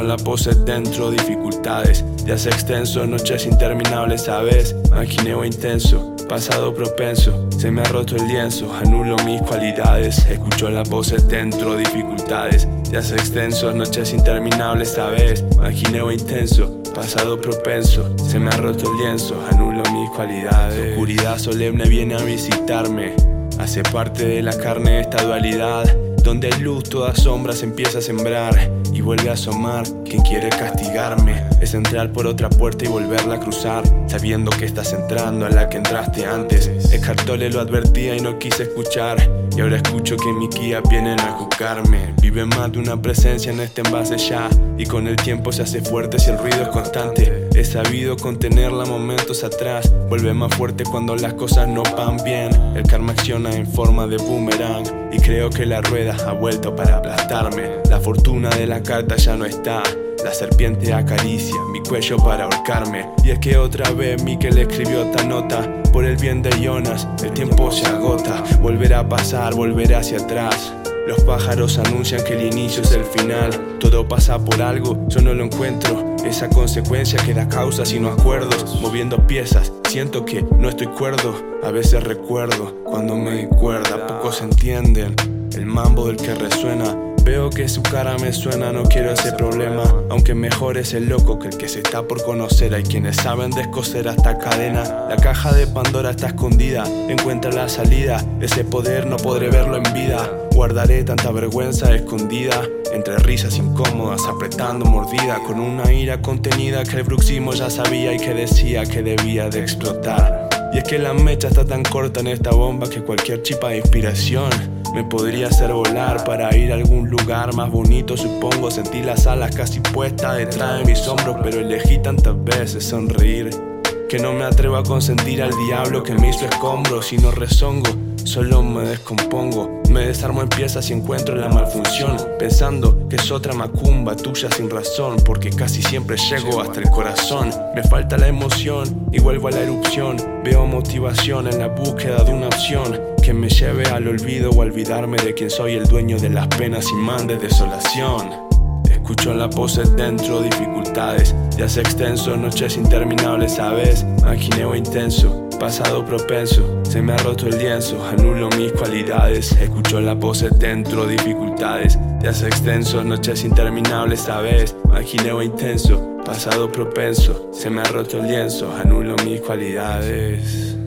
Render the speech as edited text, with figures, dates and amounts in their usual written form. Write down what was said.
la pose dentro, dificultades, días extensos, noches interminables, ¿sabes? Maquineo intenso, pasado propenso, se me ha roto el lienzo, anulo mis cualidades. Escucho la pose dentro, dificultades, días extensos, noches interminables, ¿sabes? Maquineo intenso, pasado propenso, se me ha roto el lienzo, anulo mis cualidades. Oscuridad solemne viene a visitarme, hace parte de la carne esta dualidad, donde hay luz toda sombra se empieza a sembrar y vuelve a asomar quien quiere castigarme. Es entrar por otra puerta y volverla a cruzar, sabiendo que estás entrando a la que entraste antes. Eckhart Tolle lo advertía y no quise escuchar, y ahora escucho que mis guías vienen a juzgarme. Vive más de una presencia en este envase ya, y con el tiempo se hace fuerte si el ruido es constante. He sabido contenerla momentos atrás, vuelve más fuerte cuando las cosas no van bien. El karma acciona en forma de boomerang, y creo que la rueda ha vuelto para aplastarme. La fortuna de la carta ya no está, la serpiente acaricia mi cuello para ahorcarme. Y es que otra vez Miquel escribió esta nota, por el bien de Jonas, el tiempo se agota. Volverá a pasar, volverá hacia atrás. Los pájaros anuncian que el inicio es el final. Todo pasa por algo, yo no lo encuentro. Esa consecuencia que da causas y no acuerdos. Moviendo piezas, siento que no estoy cuerdo. A veces recuerdo cuando me di cuerda. Pocos entienden el mambo del que resuena. Veo que su cara me suena, no quiero ese problema. Aunque mejor es el loco que el que se está por conocer. Hay quienes saben descoser hasta cadena. La caja de Pandora está escondida, encuentra la salida. Ese poder no podré verlo en vida. Guardaré tanta vergüenza escondida entre risas incómodas, apretando mordida, con una ira contenida que el bruxismo ya sabía y que decía que debía de explotar. Y es que la mecha está tan corta en esta bomba que cualquier chispa de inspiración me podría hacer volar para ir a algún lugar más bonito, supongo. Sentí las alas casi puestas detrás de mis hombros, pero elegí tantas veces sonreír que no me atrevo a consentir al diablo que me hizo escombros. Y no rezongo, solo me descompongo. Me desarmo en piezas y encuentro la malfunción, pensando que es otra macumba tuya sin razón, porque casi siempre llego hasta el corazón. Me falta la emoción y vuelvo a la erupción. Veo motivación en la búsqueda de una opción que me lleve al olvido o a olvidarme de quién soy, el dueño de las penas y mande desolación. Escucho la pose dentro, dificultades, días extensos, noches interminables, ¿sabes? Maquineo intenso, pasado propenso, se me ha roto el lienzo, anulo mis cualidades. Escucho la pose dentro, dificultades, días extensos, noches interminables, ¿sabes? Maquineo intenso, pasado propenso, se me ha roto el lienzo, anulo mis cualidades.